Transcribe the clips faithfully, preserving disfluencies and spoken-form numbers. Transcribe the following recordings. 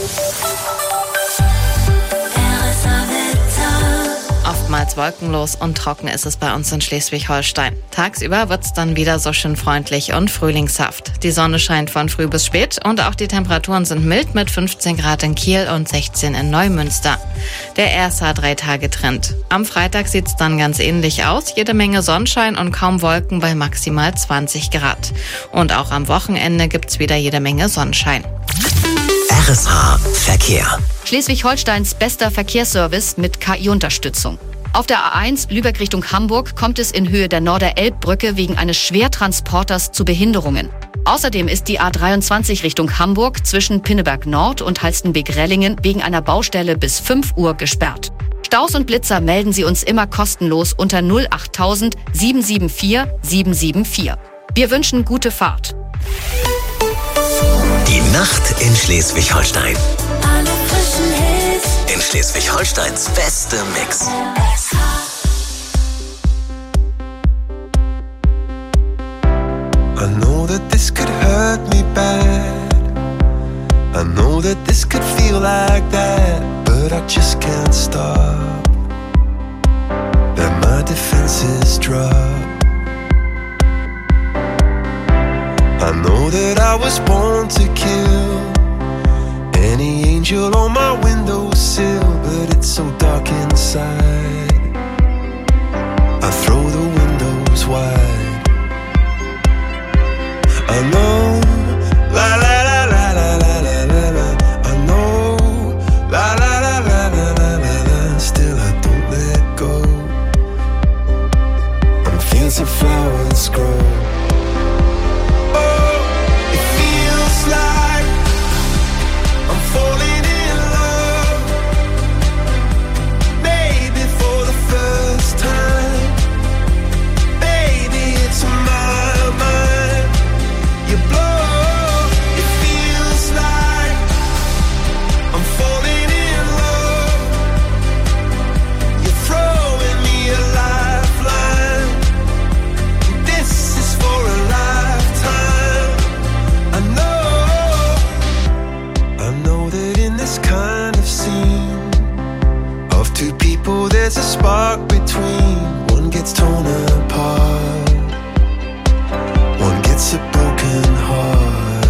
Oftmals wolkenlos und trocken ist es bei uns in Schleswig-Holstein. Tagsüber wird es dann wieder so schön freundlich und frühlingshaft. Die Sonne scheint von früh bis spät und auch die Temperaturen sind mild mit fünfzehn Grad in Kiel und sechzehn in Neumünster. Der R S H-Drei-Tage-Trend. Am Freitag sieht es dann ganz ähnlich aus. Jede Menge Sonnenschein und kaum Wolken bei maximal zwanzig Grad. Und auch am Wochenende gibt es wieder jede Menge Sonnenschein. R S H Verkehr. Schleswig-Holsteins bester Verkehrsservice mit K I-Unterstützung. Auf der A eins Lübeck Richtung Hamburg kommt es in Höhe der Norder-Elb-Brücke wegen eines Schwertransporters zu Behinderungen. Außerdem ist die A dreiundzwanzig Richtung Hamburg zwischen Pinneberg Nord und Halstenbek-Rellingen wegen einer Baustelle bis fünf Uhr gesperrt. Staus und Blitzer melden Sie uns immer kostenlos unter null achttausend sieben sieben vier sieben sieben vier. Wir wünschen gute Fahrt. Die Nacht in Schleswig-Holstein. Alle frischen Hits. In Schleswig-Holsteins beste Mix. I know that this could hurt me bad. I know that this could feel like that, but I just can't stop. Then my defenses drop. I know that I was born to kill any angel on my windowsill, but it's so dark inside. I throw the windows wide. I know, la la la la la la la la la. I know, la la la la la la la la. Still I don't let go. And fields of flowers grow. Oh, it feels like I'm falling in love. Maybe for the first time. Baby, it's my mind. You blow, it feels like I'm falling in love. You're throwing me a lifeline. This is for a lifetime. I know, I know that in this kind of scene of two people there's a spark between. One gets torn apart, one gets a broken heart.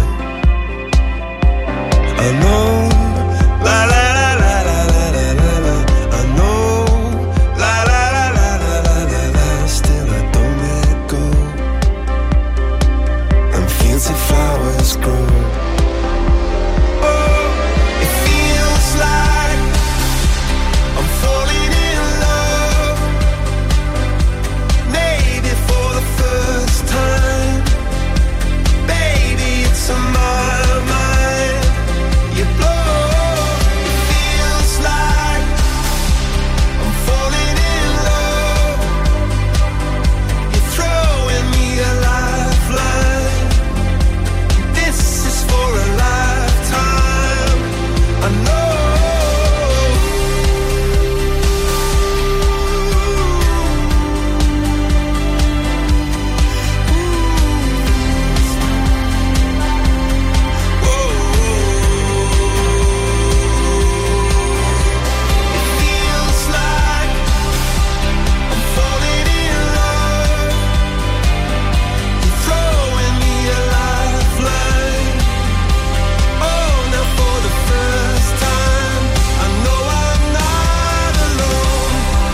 I know, la la la la la la la la la. I know, la la la la la la la la. Still I don't let go. And fields of flowers grow. Oh, it feels like I'm falling in love. Maybe for the first time. Baby, it's on my mind. You blow, it feels like I'm falling in love. You're throwing me a lifeline. This is for a lifetime. I know. It feels like I'm falling in love. You're throwing me a lifeline. Oh, now for the first time, I know I'm not alone. I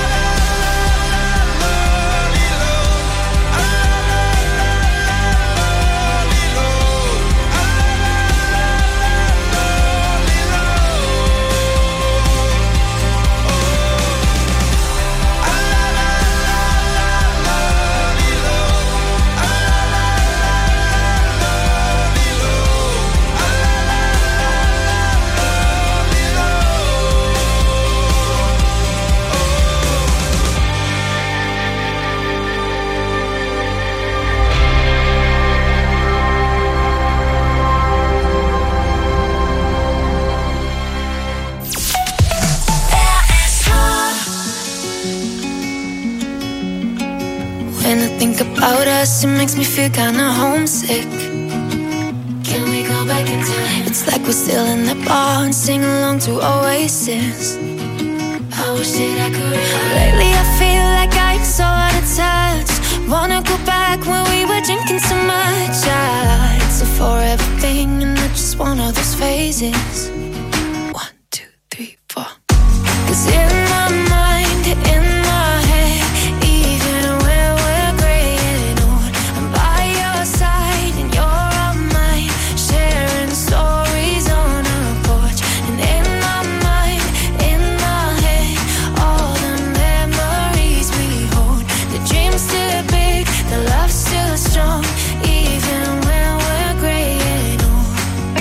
When I think about us, it makes me feel kinda homesick. Can we go back in time? It's like we're still in the bar and sing along to Oasis. I wish that I could. Lately I feel like I'm so out of touch. Wanna go back when we were drinking so much. Ah, it's a forever thing and I just want all those phases. One, two, three, four. Cause in my mind, in my head, even when we're graying old, I'm by your side and you're on mine, sharing stories on our porch. And in my mind, in my head, all the memories we hold. The dream's still big, the love's still strong, even when we're graying old.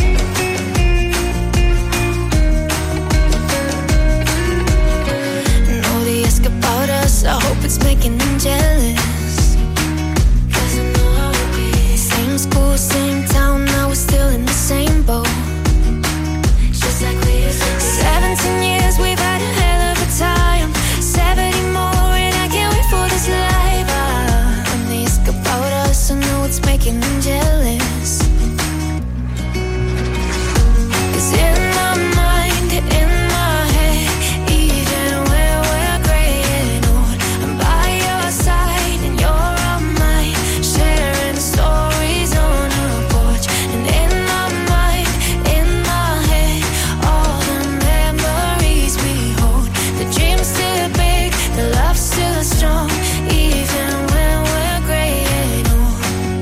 Know they ask about us, I hope it's making them jealous. Cause I know how it is. Same school, same town, now we're still in the same boat. Just like we used to be. Seventeen years, we've had a hell of a time. Seventy more and I can't wait for this life. Ah, and they ask about us, I know it's making them jealous. Cause in my mind, in my head, even when we're graying old, I'm by your side and you're on mine, sharing stories on our porch. And in my mind, in my head, all the memories we hold. The dream's still big, the love's still strong, even when we're graying old.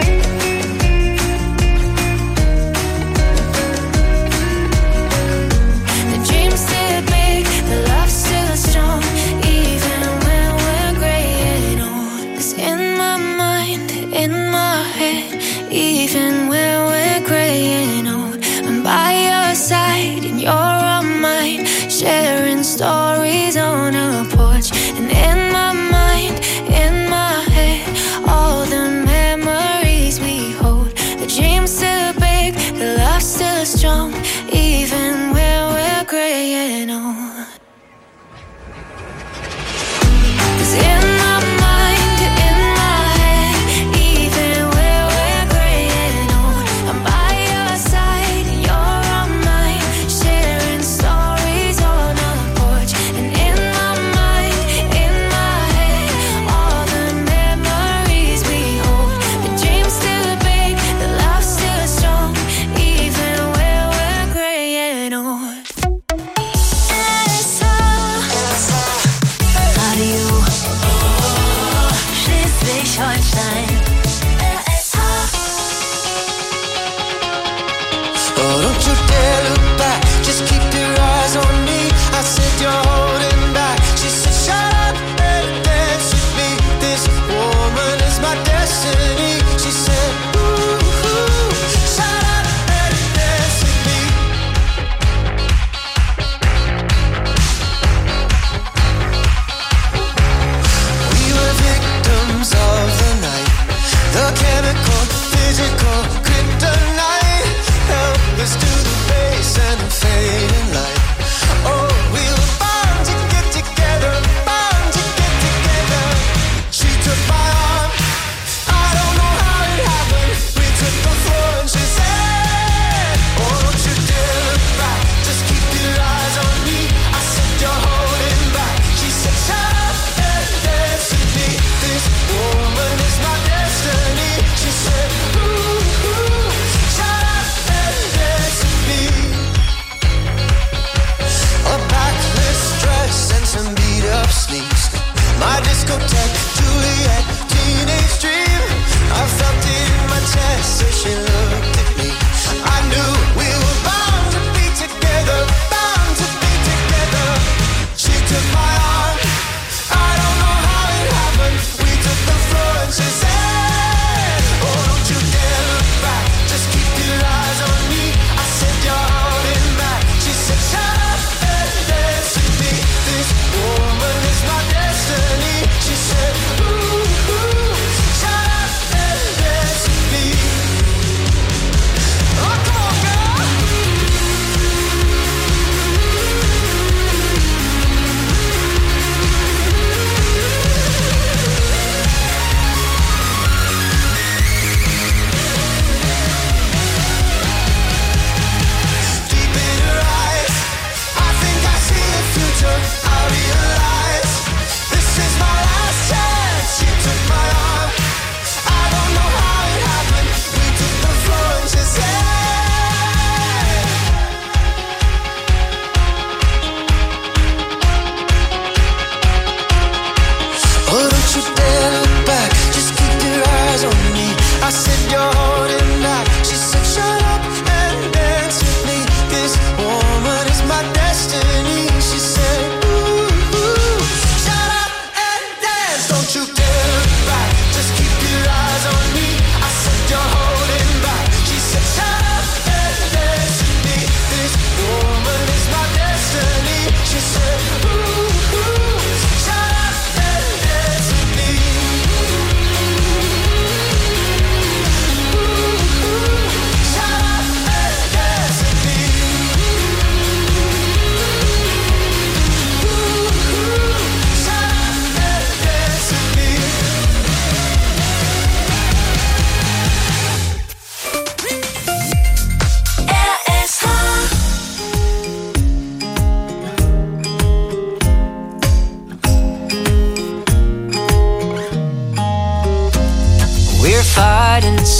The dream's still big, the love's still strong, even when we're graying old. 'Cause in my mind, in my head, even when we're graying old, I'm by your side and you're on mine, sharing stories on our porch. And in my mind, in my head, all the memories we hold. The dream's still big, the love's still strong, even when we're graying old. 'Cause in my mind, in my head, even when we're graying old, I'm by your side and you're on mine, sharing stories on our porch. And in my mind, in my head, all the memories we hold. The dream's still big, the love's still strong, even when we're graying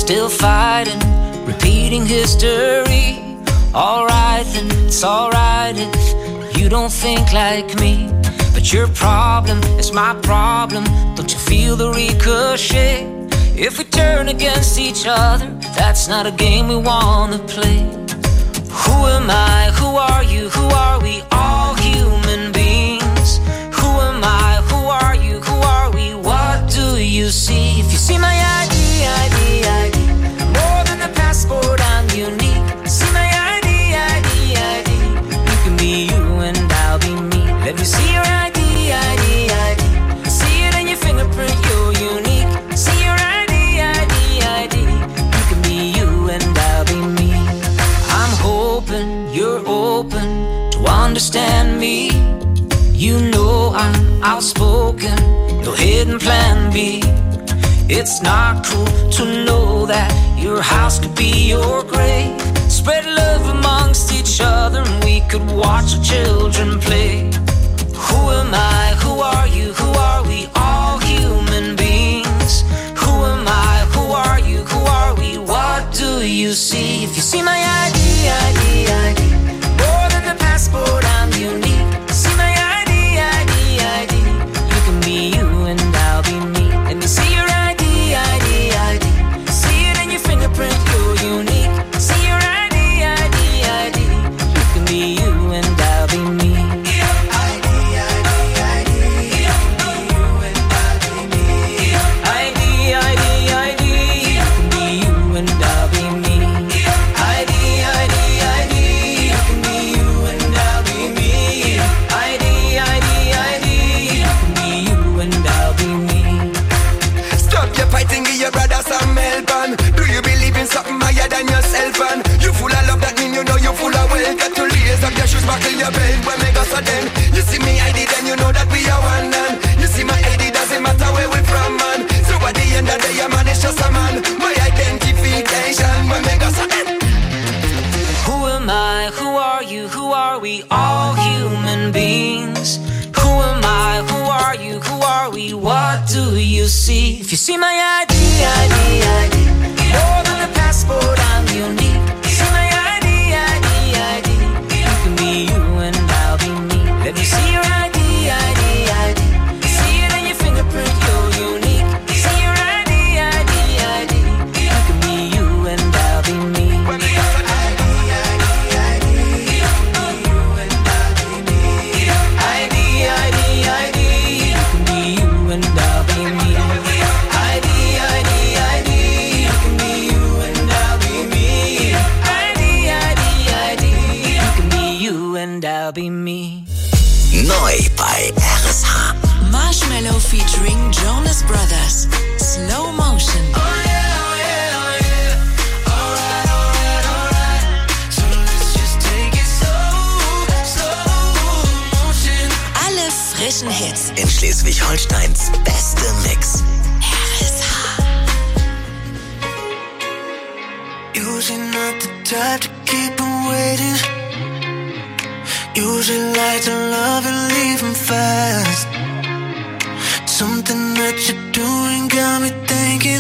still fighting, repeating history. Alright then, it's alright if you don't think like me. But your problem is my problem. Don't you feel the ricochet? If we turn against each other, that's not a game we wanna play. Who am I? Who are you? Who are we? All human beings. Who am I? Who are you? Who are we? What do you see? If you see my I D, I D, I D, more than a passport, I'm unique. See my I D, I D, I D, you can be you and I'll be me. Let me see your I D, I D, I D, see it in your fingerprint, you're unique. See your I D, I D, I D, you can be you and I'll be me. I'm hoping you're open to understand me. You know I'm outspoken, no hidden plan B. It's not cool to know that your house could be your grave. Spread love amongst each other and we could watch our children play. Who am I? Who are you? Who are we? All human beings. Who am I? Who are you? Who are we? What do you see? If you see my I D, I D, I D, more than a passport, I'm unique. See my I D, I D, I D, you can be you and I'll be me. Let me see your I D, I D, I D, see it in your fingerprint, you're unique. See your I D, I D, I D, you can be you and I'll be me. I D, I D, I D, you can be you and I'll be me. I D, I D, I D, you can be you and I'll be me. I D, I D, I D, you can be you and I'll be me. I D, I D, I D, you can be you and I'll be me. Stop your fighting, give your brother some help. And do you believe in something higher than yourself? And you full of love, that mean you know you full of wealth. Got to lace up your shoes, buckle your belt. When me go so then, you see me I D, then you know that we are one. And you see my I D, doesn't matter where we from, man. So at the end of the day, a man is just a man. My identification, when me go so then. Who am I? Who are you? Who are we? All human beings. Who am I? Who are you? Who are we? What do you see? If you see my I D, I D, I D, more than a passport, I'm unique. See my I D, I D, I D, you can be you and I'll be me. Let me see your I D, I D, I D, see it in your fingerprint, you're unique. See your I D, I D, I D, you can be you and I'll be me. I'll be me. Neu bei R S H. Marshmallow featuring Jonas Brothers. Slow Motion. Oh yeah, oh yeah, oh yeah. Alright, alright, alright. So let's just take it slow, slow motion. Alle frischen Hits In Schleswig-Holsteins beste Mix. R S H. Usually not the type to keep on waiting. Usually like to love and leave him fast. Something that you're doing got me thinking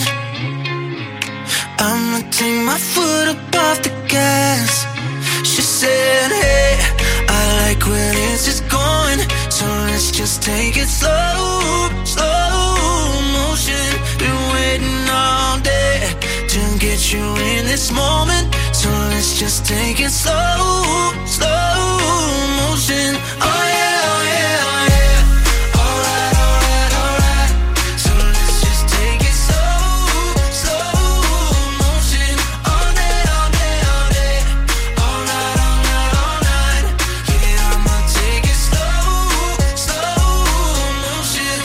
I'ma take my foot up off the gas. She said, hey, I like where this is going, so let's just take it slow, slow motion. Been waiting all day to get you in this moment, so let's just take it slow, slow motion. Oh yeah, oh yeah, oh yeah. Alright, alright, alright. So let's just take it slow, slow motion. All day, all day, all day. All night, all night, all night. Yeah, I'ma take it slow, slow motion.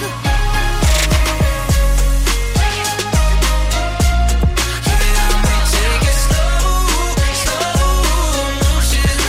Yeah, I'ma take it slow, slow motion.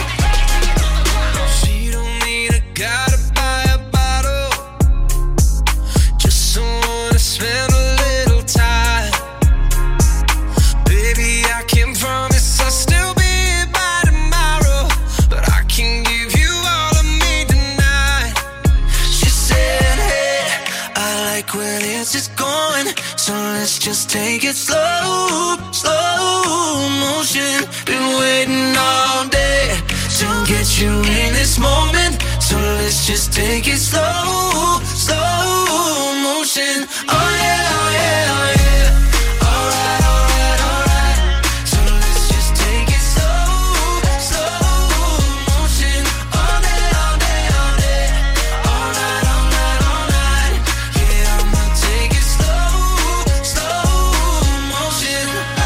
let's just take it slow, slow motion. Been waiting all day to get you in this moment, so let's just take it slow, slow motion. Oh yeah, oh yeah, oh yeah. Alright, alright, alright. So let's just take it slow, slow motion. All day, all day, all day. All night, all night, all night. Yeah, I'ma take it slow, slow motion.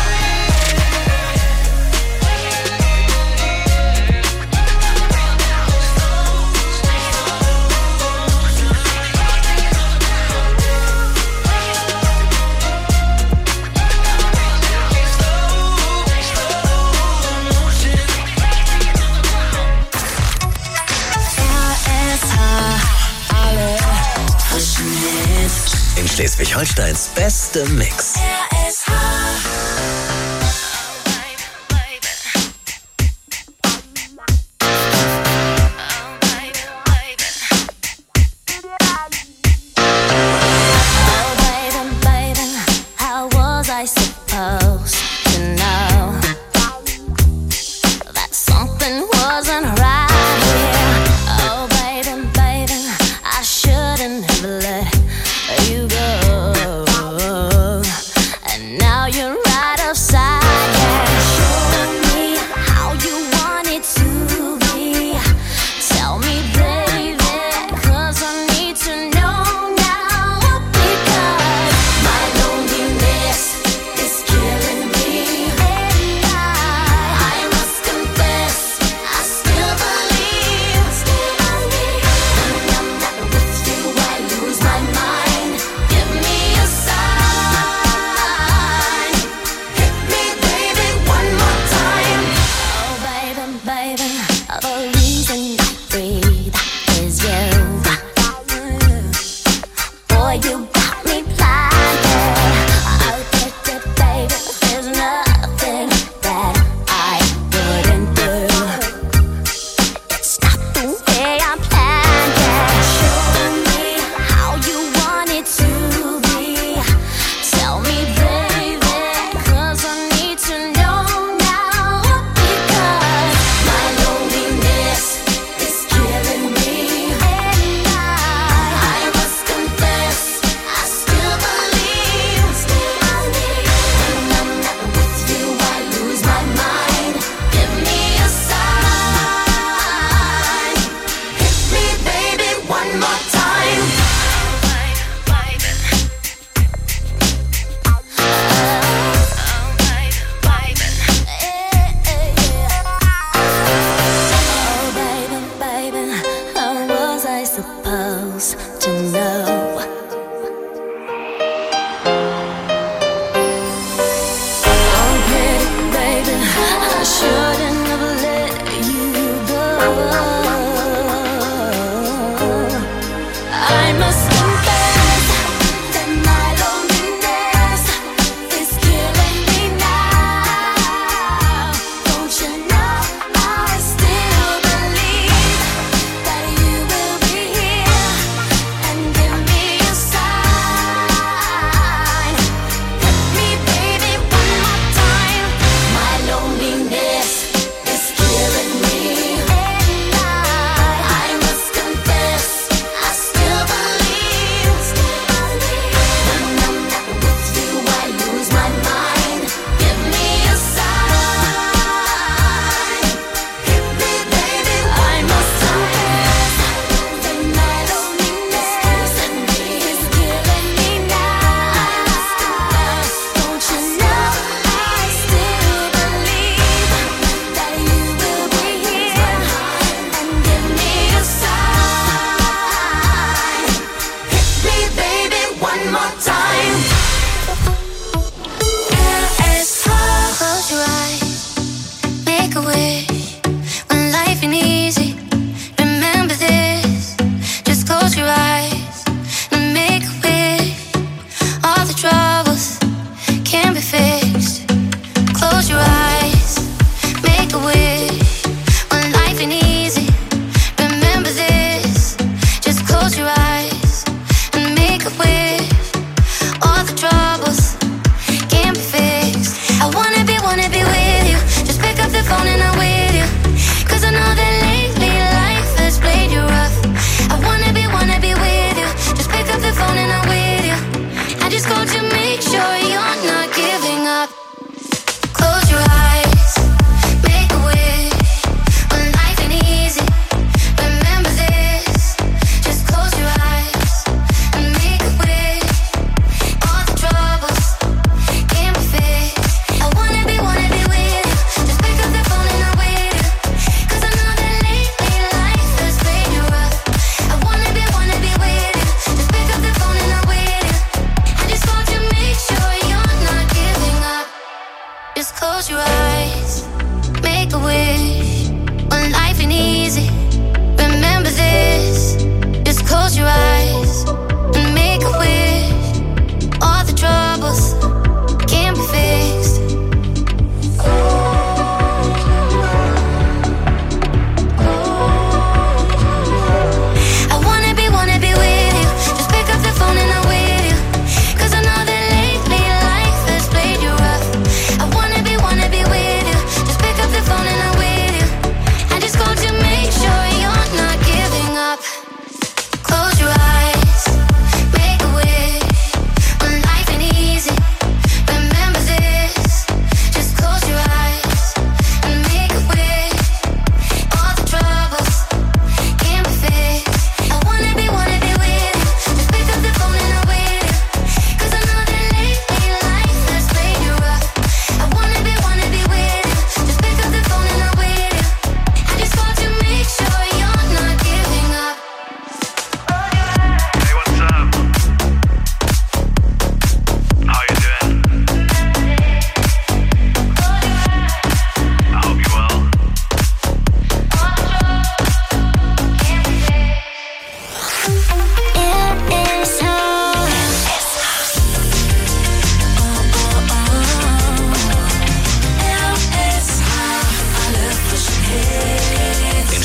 In Schleswig-Holsteins beste Mix. R S H.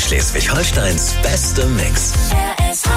Schleswig-Holsteins beste Mix. R S H.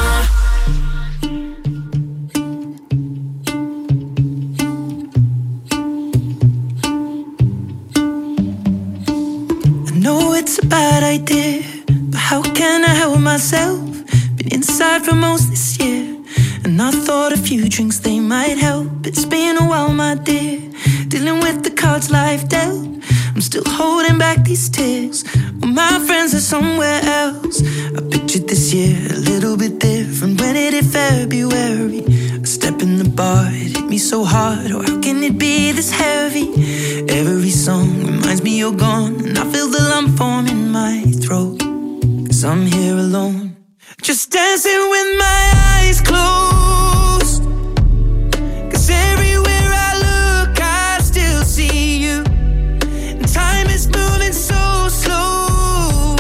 know it's a bad idea, but how can I help myself? Been inside for most this year, and I thought a few drinks, they might help. It's been a while, my dear, dealing with the cards life dealt. I'm still holding back these tears, well, my friends are somewhere else. I pictured this year a little bit different. When it hit February, a step in the bar, it hit me so hard. Oh, how can it be this heavy? Every song reminds me you're gone, and I feel the lump form in my throat, 'cause I'm here alone, just dancing with my eyes closed. 'Cause everywhere I look, I still see you, and time is moving so slow,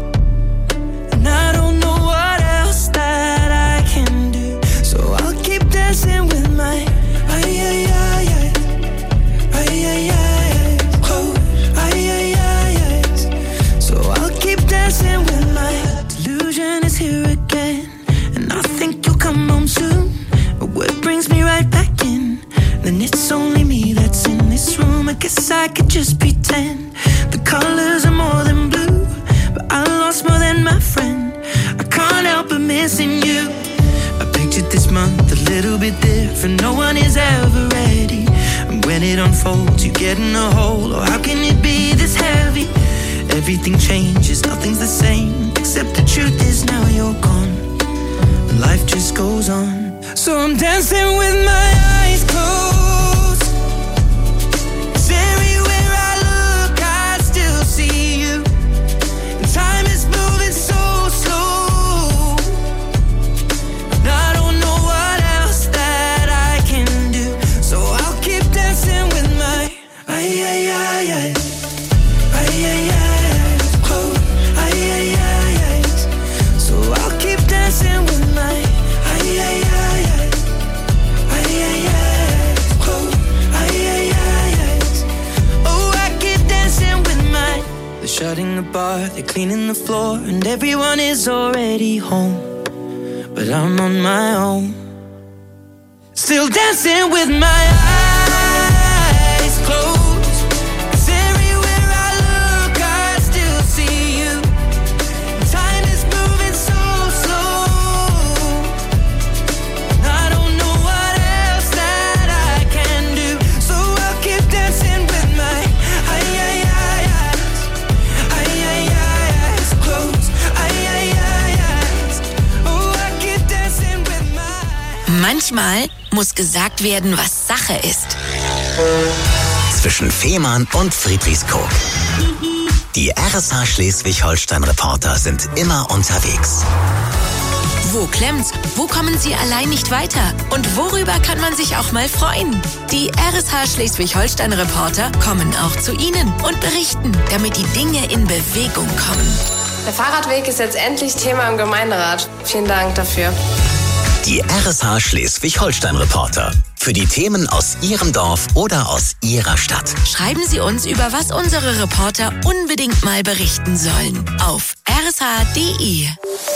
and I don't know what else that I can do, so I'll keep dancing with my ay, ay, ay, ay, ay, ay, ay, close, ay, ay, ay, ay. So I'll keep dancing with my delusion is here again, and I think you'll come home soon. But what brings me right back in? Then it's only me that's in this room. I guess I could just pretend the colors are more than blue, but I lost more than my friend. I can't help but missing you. I pictured this month a little bit different. No one is ever ready, and when it unfolds, you get in a hole. Oh, how can it be this heavy? Everything changes, nothing's the same, except the truth is now you're gone, and life just goes on. So I'm dancing with my eyes closed, 'cause everywhere I look, I still see you, and time is moving so slow, and I don't know what else that I can do, so I'll keep dancing with my ay, ay, ay, ay, ay, ay, ay. Dancing with my ay, ay, ay, ay, ay, ay, ay, close, ay, ay, ay, ay. Oh, I keep dancing with my. They're shutting the bar, they're cleaning the floor, and everyone is already home, but I'm on my own, still dancing with my eyes closed. Manchmal muss gesagt werden, was Sache ist. Zwischen Fehmarn und Friedrichskoog. Die R S H Schleswig-Holstein-Reporter sind immer unterwegs. Wo klemmt's? Wo kommen Sie allein nicht weiter? Und worüber kann man sich auch mal freuen? Die R S H Schleswig-Holstein-Reporter kommen auch zu Ihnen und berichten, damit die Dinge in Bewegung kommen. Der Fahrradweg ist jetzt endlich Thema im Gemeinderat. Vielen Dank dafür. Die R S H Schleswig-Holstein-Reporter. Für die Themen aus Ihrem Dorf oder aus Ihrer Stadt. Schreiben Sie uns, über was unsere Reporter unbedingt mal berichten sollen. Auf r s h punkt d e.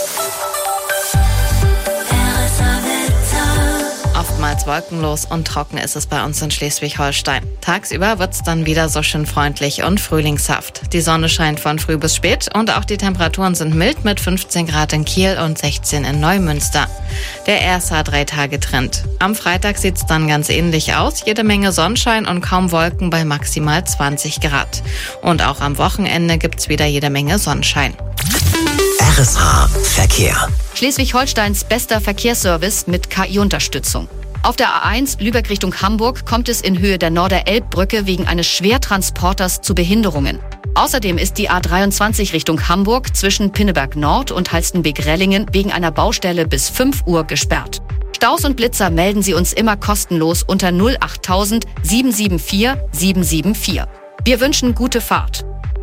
Oftmals wolkenlos und trocken ist es bei uns in Schleswig-Holstein. Tagsüber wird's dann wieder so schön freundlich und frühlingshaft. Die Sonne scheint von früh bis spät und auch die Temperaturen sind mild mit fünfzehn Grad in Kiel und sechzehn in Neumünster. Der R S H-Drei-Tage-Trend. Am Freitag sieht's dann ganz ähnlich aus. Jede Menge Sonnenschein und kaum Wolken bei maximal zwanzig Grad. Und auch am Wochenende gibt's wieder jede Menge Sonnenschein. R S H Verkehr. Schleswig-Holsteins bester Verkehrsservice mit K I-Unterstützung. Auf der A eins Lübeck Richtung Hamburg kommt es in Höhe der Norder-Elb-Brücke wegen eines Schwertransporters zu Behinderungen. Außerdem ist die A dreiundzwanzig Richtung Hamburg zwischen Pinneberg Nord und Halstenbek-Rellingen wegen einer Baustelle bis fünf Uhr gesperrt. Staus und Blitzer melden Sie uns immer kostenlos unter null achttausend sieben sieben vier sieben sieben vier. Wir wünschen gute Fahrt.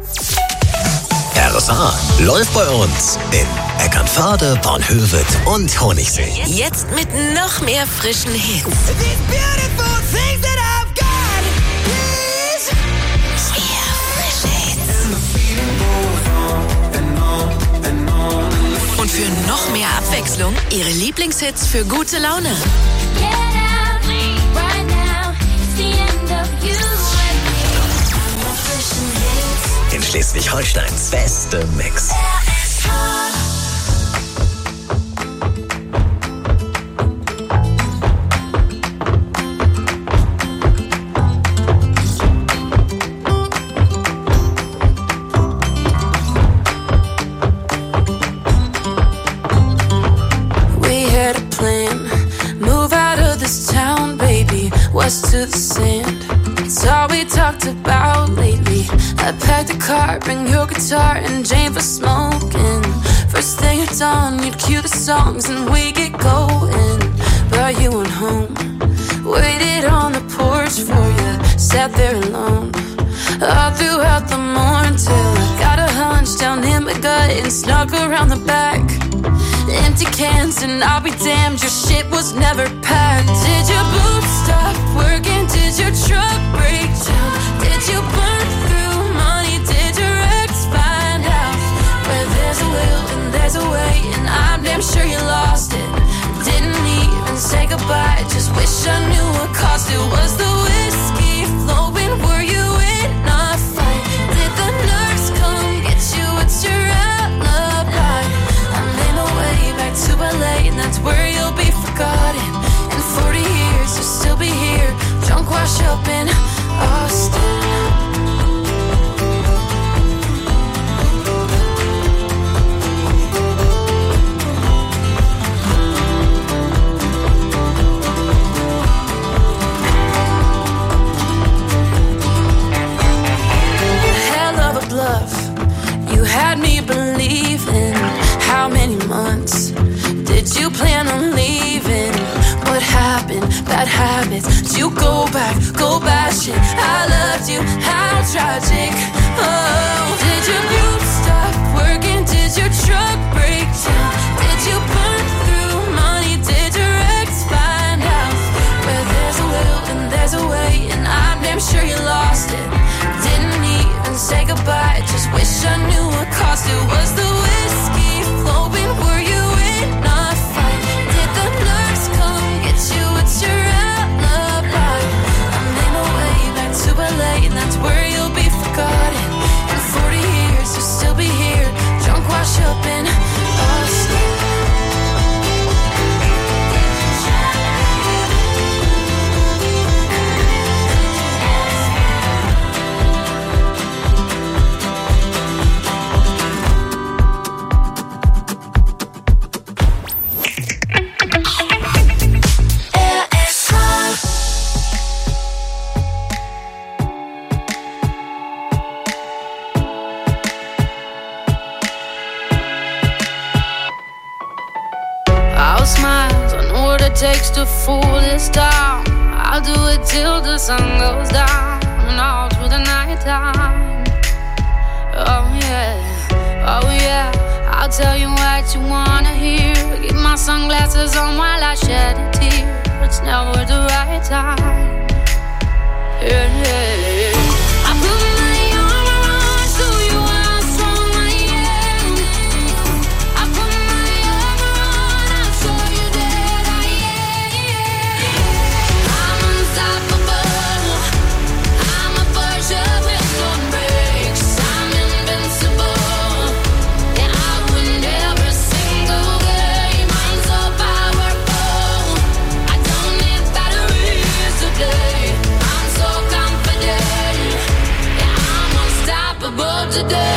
R S H läuft bei uns in Eckernförde, Bornhöved und Honigsee. Jetzt mit noch mehr frischen Hits. Mehr frische Hits. Abwechslung, ihre Lieblingshits für gute Laune. In Schleswig-Holsteins beste Mix. West to the sand, it's all we talked about lately. I packed a car, bring your guitar and Jane for smoking. First thing at dawn, you'd cue the songs and we get going. But you went home, waited on the porch for you, sat there alone all throughout the morning till I got a hunch down in my gut and snuck around the back. Empty cans and I'll be damned, your shit was never packed. Did your boots stop working? Did your truck break down? Did you burn through money? Did your ex find out? Where there's a will and there's a way, and I'm damn sure you lost it. Didn't even say goodbye, just wish I knew what cost it. Was the whiskey flowing? Were you in a fight? Did the nurse come get you? What's your alibi? I'm in a way back to L A, and that's where you'll be forgotten. In forty years you'll still be here, drunk wash up in Austin. Hell of a bluff, you had me believing. How many months did you plan on leaving? What happened? Bad habits. Did you go back, go bashing? I loved you, how tragic. Oh, did your group stop working? Did your truck break down? Did you burn through money? Did your ex find out? Where there's a will and there's a way, and I'm damn sure you lost it. Didn't even say goodbye, just wish I knew what cost it. Was the whiskey flowing? Were you in a fight? Did the nurse come get you? It's your alibi. I'm in a way back to L A, and that's where you'll be forgotten. In forty years you'll still be here, drunk wash up in Austin. Takes to fool this town. I'll do it till the sun goes down and all through the night time. Oh yeah, oh yeah, I'll tell you what you wanna hear. Keep my sunglasses on while I shed a tear. It's never the right time. Yeah, yeah, yeah. I put my arm around, show you how strong I am. I put my arm around, I'll show you that I am. I'm unstoppable. I'm a Porsche with no brakes. I'm invincible. Yeah, I win every single game. I'm so powerful. I don't need batteries today. I'm so confident. Yeah, I'm unstoppable today.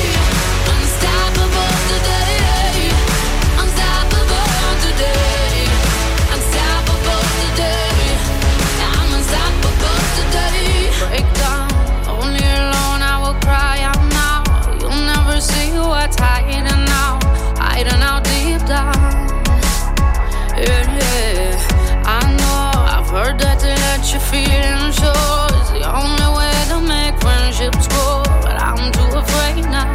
Unstoppable today. Unstoppable today. Unstoppable today. Yeah, I'm unstoppable today. Break down, only alone I will cry out now. You'll never see what's hiding out, hiding out deep down. Yeah, yeah. I know, I've heard that to let you feel and show is the only way to make friendships grow, but I'm too afraid now.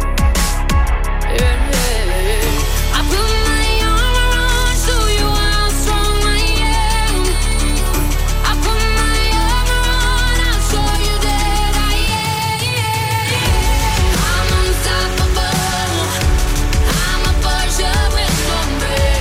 Yeah, yeah. I put my arm around, show you how strong I am. I put my arm around, I'll show you that I am. I'm unstoppable. I'm a Porsche with no brakes.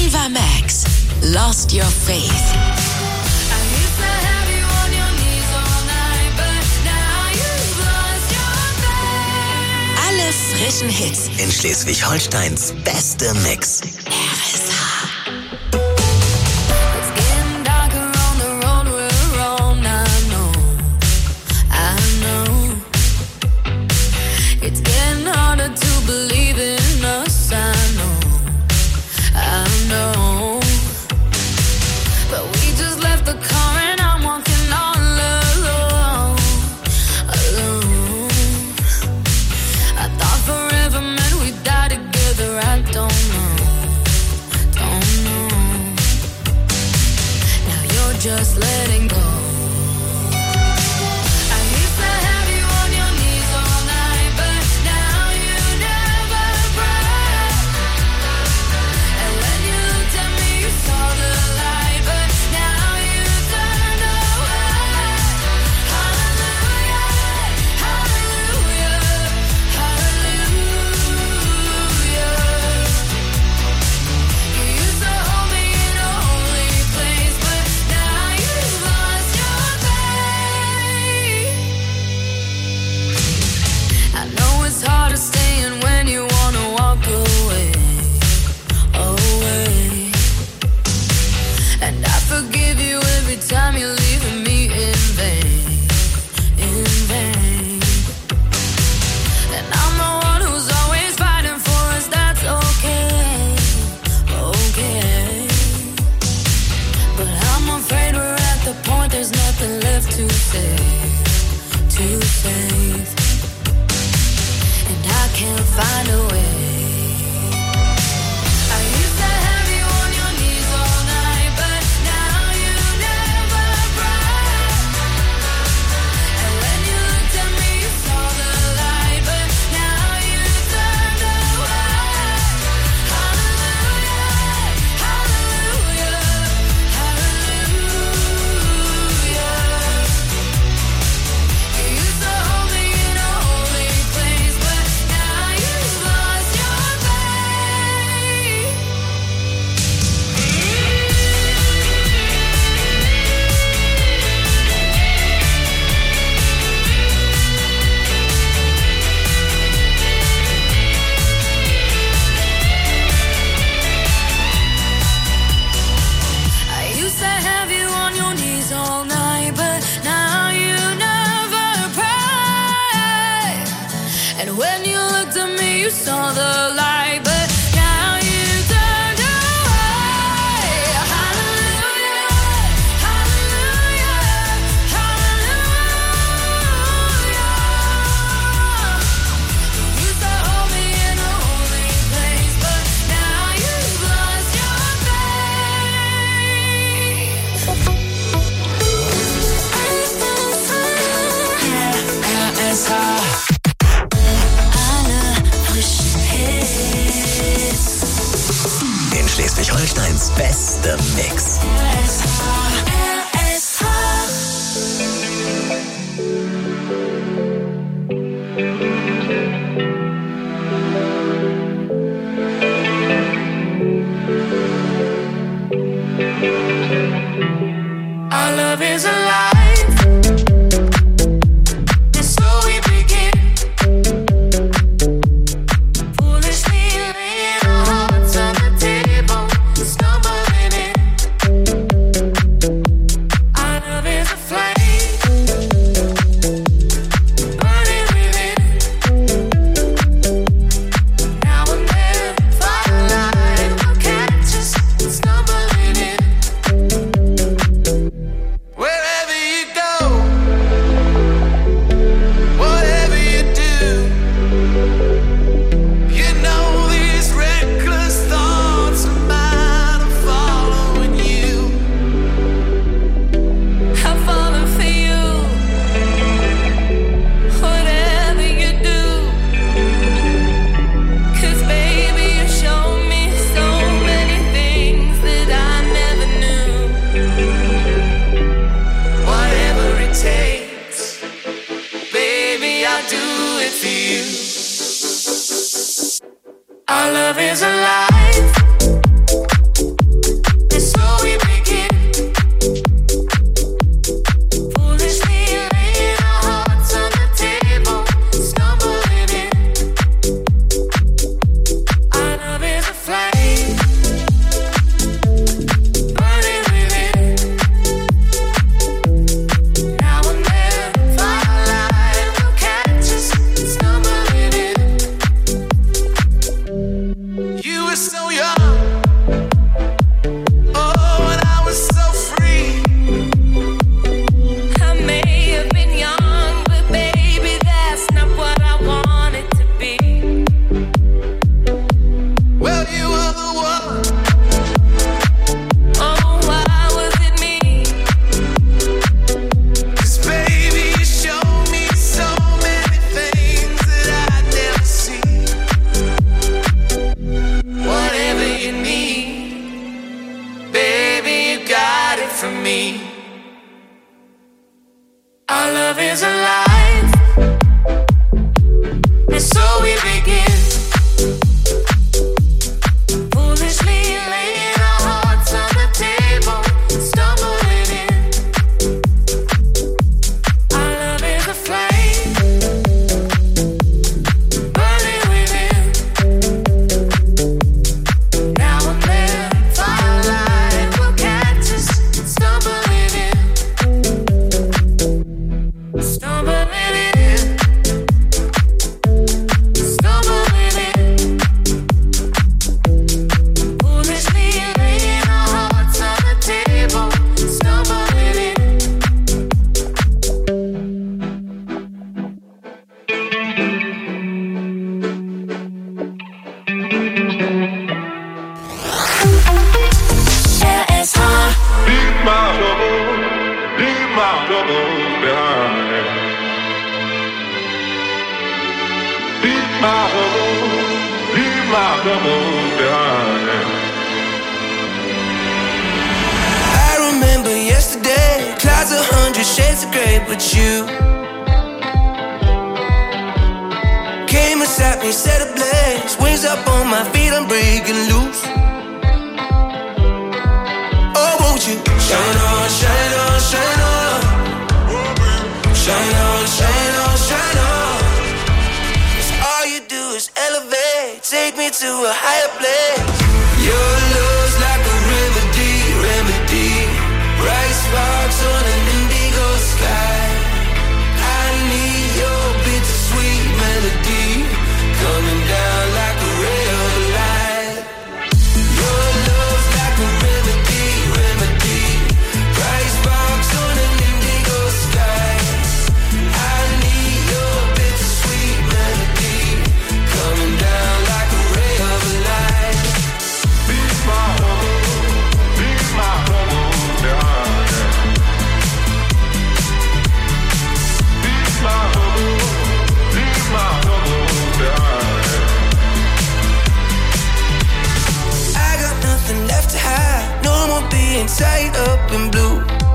Ava Max, Lost Your Faith. Alle frischen Hits in Schleswig-Holsteins beste Mix. R S H. Just letting go. Find a way. Schleswig-Holsteins beste Mix. Our love is alive. Wherever you leave my troubles behind. Leave my troubles, leave my troubles behind. I remember yesterday, clouds a hundred shades of grey, but you came and sat me, set ablaze, wings up on my feet, I'm breaking loose. Oh, won't you shine on, shine on, shine on, shine on, shine on, shine on. 'Cause all you do is elevate, take me to a higher place. Your love's like a remedy, remedy, bright sparks on an indigo sky. I need your bittersweet melody coming down like a ray of light. Your love's like a remedy, remedy, bright sparks on an indigo sky. I need your bittersweet melody coming down like a ray of light. Leave my troubles, leave my troubles behind. Leave my troubles, leave my troubles behind. I got nothing left to hide, no more being tied up in blue.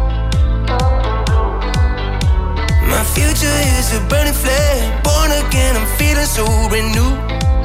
My future is a burning flame, born again, I'm feeling so renewed.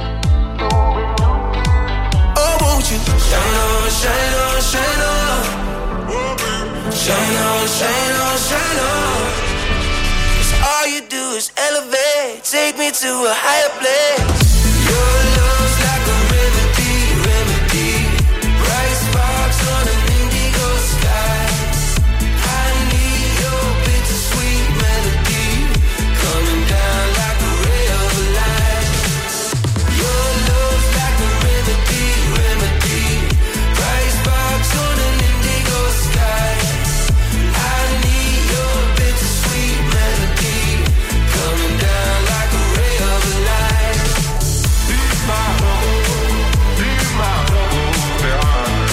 Oh, won't you shine on, shine on, shine on, shine on, shine on, shine on. 'Cause all you do is elevate, take me to a higher place. Your love's like a remedy, remedy, bright sparks on an indigo sky. I need your bittersweet melody coming down like a ray of light. Your love's like a remedy, remedy, bright sparks on an indigo sky. I need your bittersweet melody coming down like a ray of light. Leave my troubles, leave my troubles behind.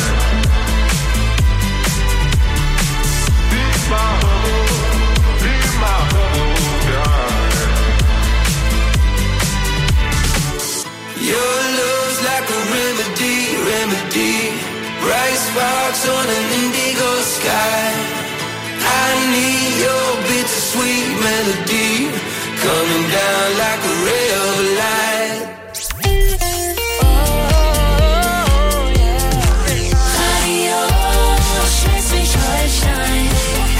Leave my troubles, leave my troubles behind. Your love's like a remedy, remedy, bright sparks on an indigo sky. I need your bittersweet melody coming down like a ray of light. Radio Schleswig-Holstein.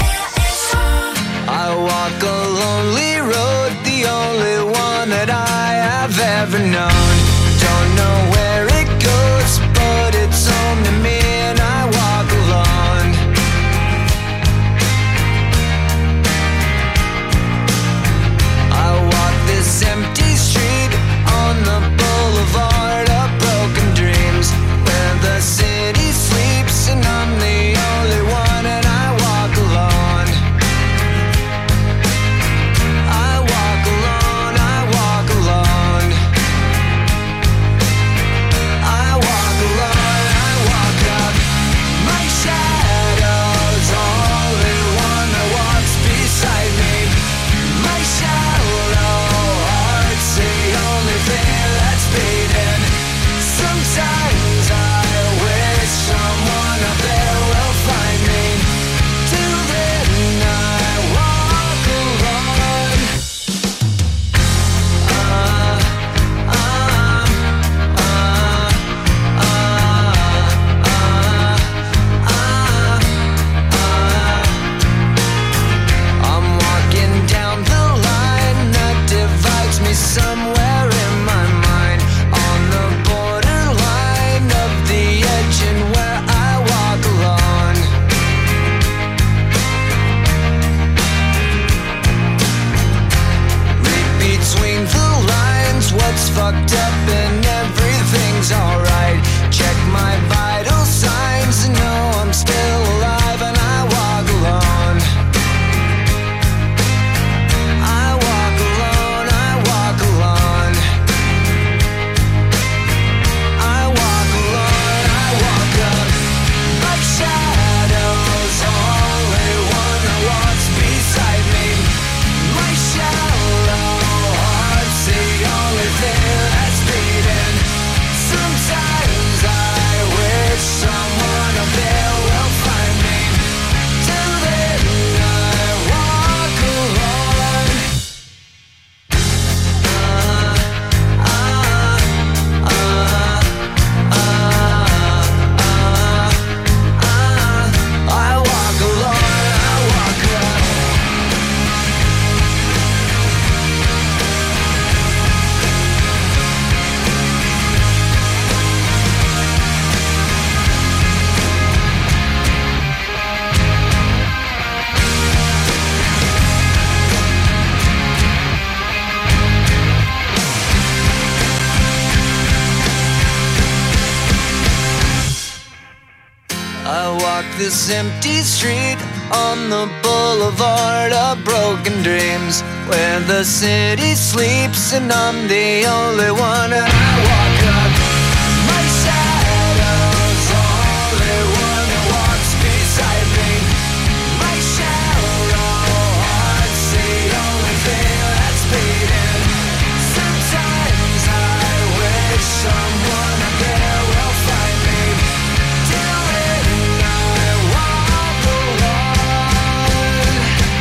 I walk a lonely road, the only one that I have ever known. Don't know where it goes, but it's home to me and I walk alone. I walk this empty street on the boulevard of broken dreams, where the city sleeps and I'm the only one and I walk alone. I walk alone, I walk alone. I walk alone, I walk up. My shadow's only one that walks beside me. My shallow heart's the only thing that's beating. Sometimes I wish someone up there will find me. Till then I walk alone. Uh, uh, uh, uh, uh, I'm walking down the line that divides me somewhere in my mind, on the borderline of the edge and where I walk alone. Read between the lines, what's fucked up and everything's alright. Check my vital signs and know I'm still alive and I walk alone. I walk alone, I walk alone. I walk alone, I walk up. My shadow's only one that walks this empty street on the boulevard of broken dreams, where the city sleeps and I'm the only one. And I walk up, my shadow's the only one that walks beside me. My shallow heart's the only thing that's beating. Sometimes I wish someone up there will find me, doing I walk alone.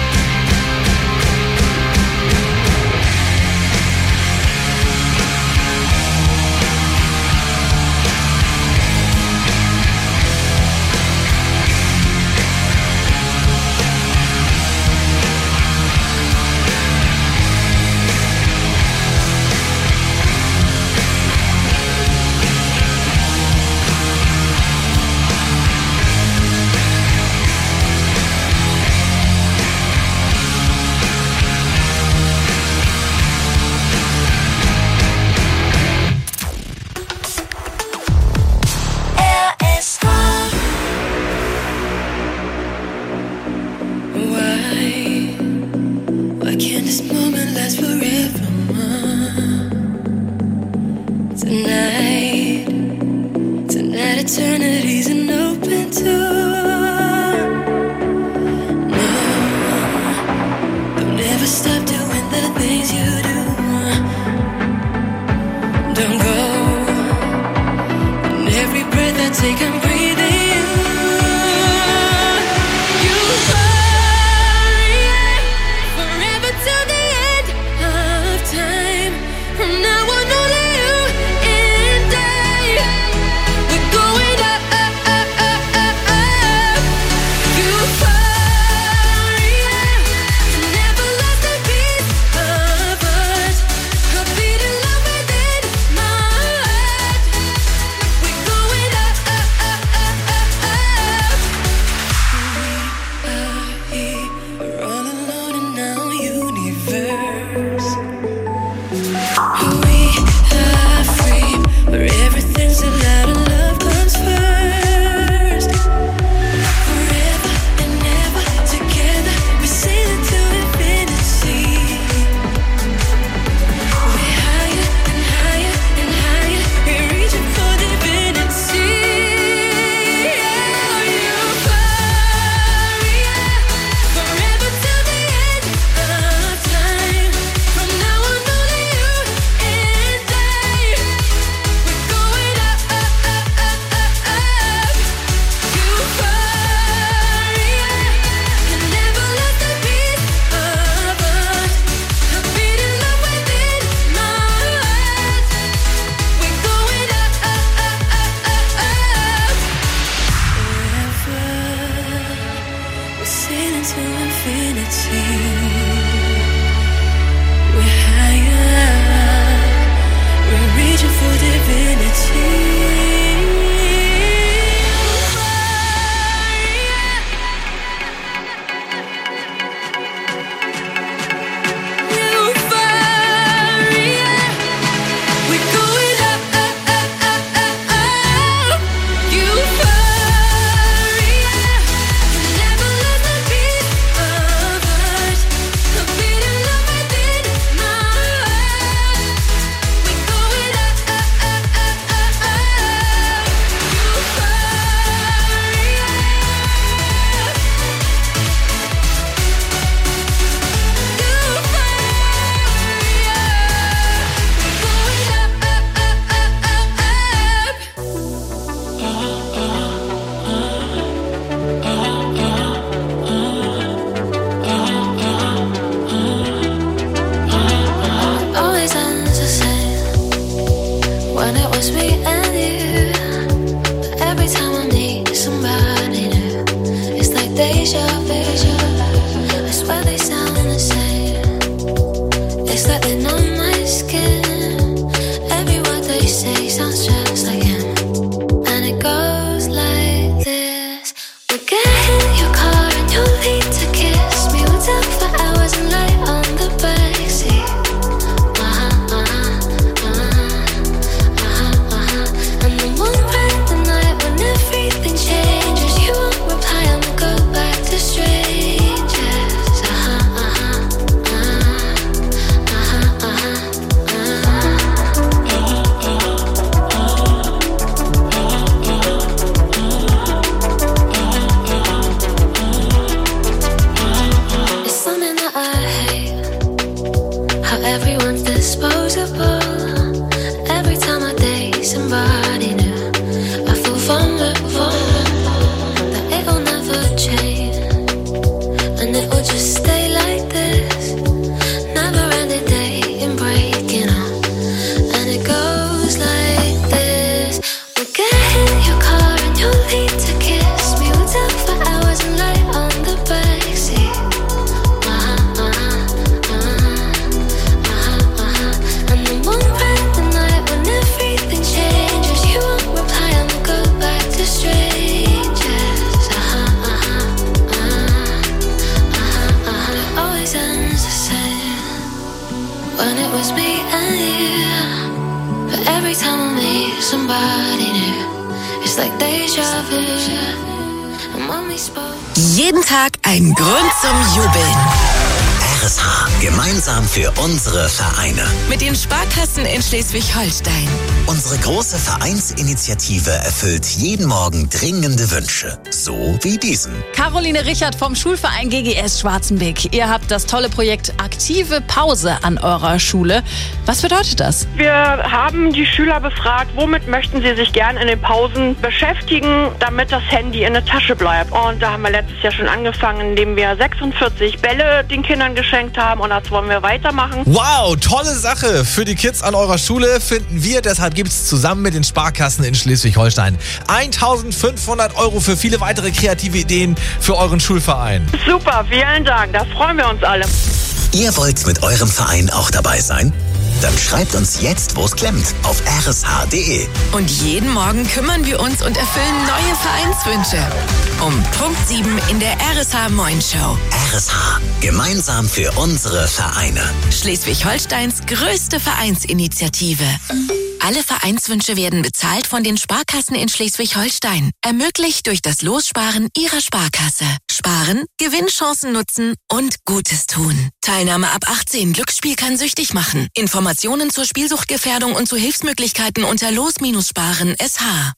Why can't this moment last forever? Tonight, tonight eternity's an open door. No, don't ever stop doing the things you do. Don't go, and every breath I take I'm breathing you. You hurry forever till the end of time. From now on only you and I. We're going up, up, up, up, up, up. You hurry, you never lost a piece of us. A beat in love within my heart. We're going up, up, up, up, up, up. We are here, we're all alone in our universe. We are free, where everything's allowed and love comes first. Forever and ever together, we're sailing to infinity. We're higher and higher and higher, we're reaching for divinity. Oh, you hurry, forever till the end of time. From now on only you and I. We're going up, up, up, up, up, up. You hurry, you never lost a piece of us. A beat in love within my heart. We're going up, up, up, up, up, up. Forever, we're sailing to infinity. We're higher, we're reaching for divinity. Euphoria, we're going up, up, up, up, up, up. Euphoria, you never lost a piece of us. A beat in love within my heart. We're going up, up, up, up, up, up. Euphoria. Always ends the same when it was me and you. Every time I meet somebody new, it's like deja vu. I swear they sound the same. It's like they know my skin. Every word they say sounds just like him. And it goes like this. We'll get in your car and you'll lead to kiss me. We'll talk for hours and lie on the backseat. Uh-huh, uh-huh, uh-huh, uh-huh, uh-huh. And then one random night when everything changes, you won't reply always ends the same when it was me and you. But every time I meet somebody new, it's like deja vu. And when we spoke, Jeden Tag ein Grund zum Jubeln. R S H, gemeinsam für unsere Vereine. Mit den Sparkassen in Schleswig-Holstein. Unsere große Vereinsinitiative erfüllt jeden Morgen dringende Wünsche. So wie diesen. Caroline Richard vom Schulverein G G S Schwarzenbeck. Ihr habt das tolle Projekt Aktive Pause an eurer Schule. Was bedeutet das? Wir haben die Schüler befragt, womit möchten sie sich gern in den Pausen beschäftigen, damit das Handy in der Tasche bleibt. Und da haben wir letztes Jahr schon angefangen, indem wir sechsundvierzig Bälle den Kindern geschenkt haben, und das wollen wir weitermachen. Wow, tolle Sache für die Kids an eurer Schule, finden wir. Deshalb gibt es zusammen mit den Sparkassen in Schleswig-Holstein eintausendfünfhundert Euro für viele weitere kreative Ideen für euren Schulverein. Super, vielen Dank, da freuen wir uns alle. Ihr wollt mit eurem Verein auch dabei sein? Dann schreibt uns jetzt, wo es klemmt, auf r s h punkt d e. Und jeden Morgen kümmern wir uns und erfüllen neue Vereinswünsche. Um Punkt sieben in der R S H Moin Show. R S H, gemeinsam für unsere Vereine. Schleswig-Holsteins größte Vereinsinitiative. Alle Vereinswünsche werden bezahlt von den Sparkassen in Schleswig-Holstein. Ermöglicht durch das Lossparen Ihrer Sparkasse. Sparen, Gewinnchancen nutzen und Gutes tun. Teilnahme ab achtzehn. Glücksspiel kann süchtig machen. Informationen zur Spielsuchtgefährdung und zu Hilfsmöglichkeiten unter los-sparen S H.